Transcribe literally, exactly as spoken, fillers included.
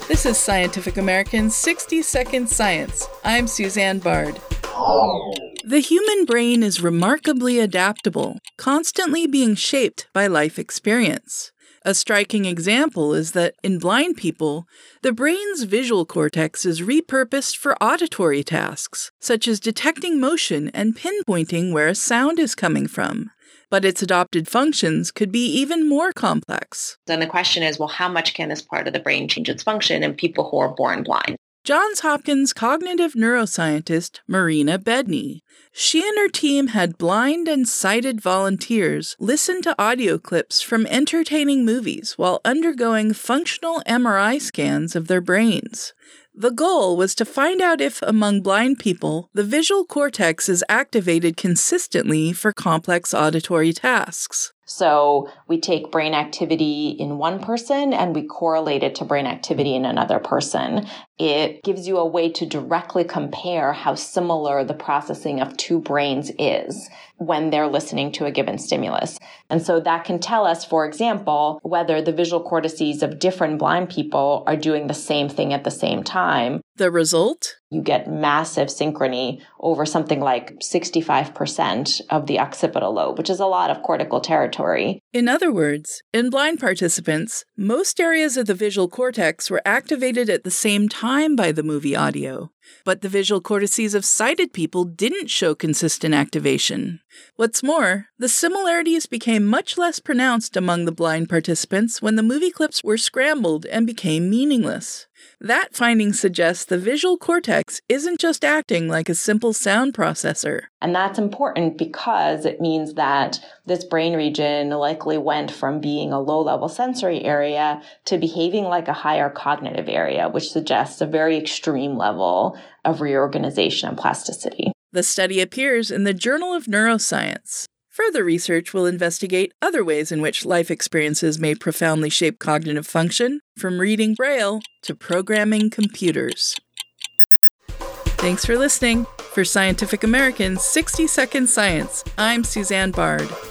This is Scientific American's sixty second Science. I'm Suzanne Bard. The human brain is remarkably adaptable, constantly being shaped by life experience. A striking example is that in blind people, the brain's visual cortex is repurposed for auditory tasks, such as detecting motion and pinpointing where a sound is coming from. But its adopted functions could be even more complex. Then the question is, well, how much can this part of the brain change its function in people who are born blind? Johns Hopkins cognitive neuroscientist Marina Bedney. She and her team had blind and sighted volunteers listen to audio clips from entertaining movies while undergoing functional M R I scans of their brains. The goal was to find out if, among blind people, the visual cortex is activated consistently for complex auditory tasks. So we take brain activity in one person and we correlate it to brain activity in another person. It gives you a way to directly compare how similar the processing of two brains is when they're listening to a given stimulus. And so that can tell us, for example, whether the visual cortices of different blind people are doing the same thing at the same time. The result? You get massive synchrony over something like sixty-five percent of the occipital lobe, which is a lot of cortical territory. In other words, in blind participants, most areas of the visual cortex were activated at the same time by the movie audio, but the visual cortices of sighted people didn't show consistent activation. What's more, the similarities became much less pronounced among the blind participants when the movie clips were scrambled and became meaningless. That finding suggests the visual cortex isn't just acting like a simple sound processor. And that's important because it means that this brain region likely went from being a low-level sensory area to behaving like a higher cognitive area, which suggests a very extreme level of reorganization and plasticity. The study appears in the Journal of Neuroscience. Further research will investigate other ways in which life experiences may profoundly shape cognitive function, from reading Braille to programming computers. Thanks for listening. For Scientific American's sixty second Science, I'm Suzanne Bard.